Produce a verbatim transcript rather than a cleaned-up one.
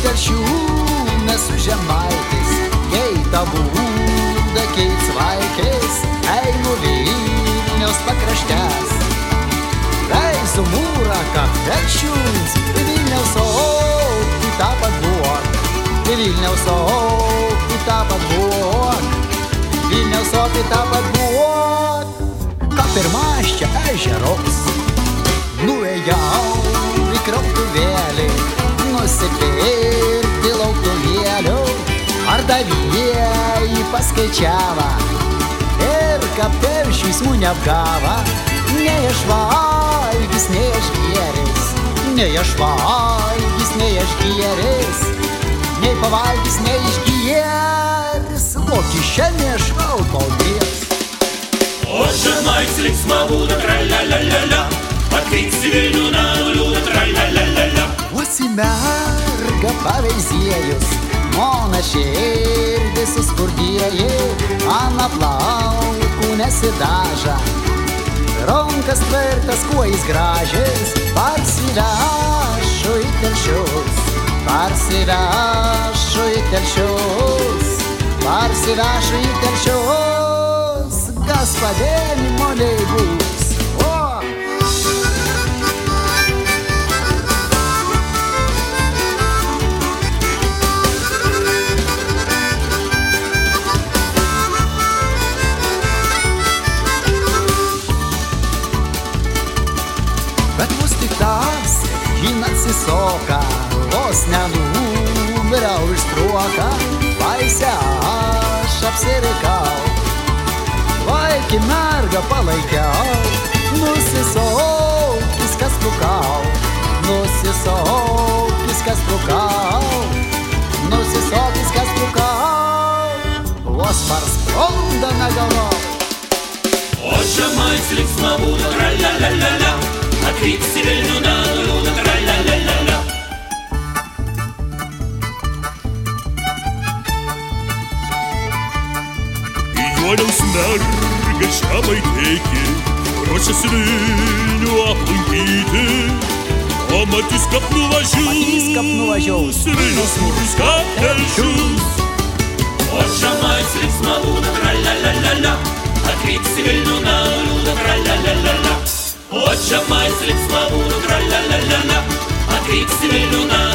telšių nesu žemaitis, keita būda, keits vaikės, einu Vilniaus pakraštės. Eisiu mūrą, kad telšius, Vilniaus į tą padbuok, Vilniaus į tą padbuok, Vilniaus į tą padbuok. Ką pirmaščia ežeros, nuėjau į krautuvėlį, nusipirkti lauktuvėlių, ar davėjai paskaičiava, ir kad telšius mūne apgava. Nei aš valgys, nei aš gėris, nei aš valgys, nei aš gėris, nei pavalgys, nei išgėris, o kišenė šaltauties. O žemais linksma būda, tra-la-la-la-la, atvyks į Vilnių nuliūda, tra-la-la-la-la. Užsimerga paveizėjus, mona širdis suskurdėji, ant plaukų nesidaža, rankas tvirtas, kuo jis gražis, parsivešu į telšius, parsivešu į telšius, parsivešu į telšius, gaspadėni moliai bus. O! Bet vos tik tas, jin atsisoka, vos nenumiriau iš struoką, vaise aš apsirikau, vaikį mergą palaikiau, nusisaukis, kas trukau, nusisaukis, kas trukau, nusisaukis, kas trukau, vos parskrenda negalvau. O žemais linksma būda, tra-la-la-la-la, atvyks į Vilnių nuliūda, tra-la-la-la-la. Juoliaus merga žemaitėki, ruošiasi Vilnių aplankyti, o matys kap nuvažius, Vilniaus mūrus ką telšius. O žemais linksma būda, tra-la-la-la-la, atvyks į Vilnių nuliūda, tra-la-la-la-la. O žemais linksma būda, tra-la-la-la-la, atvyks į Vilnių nuliūda.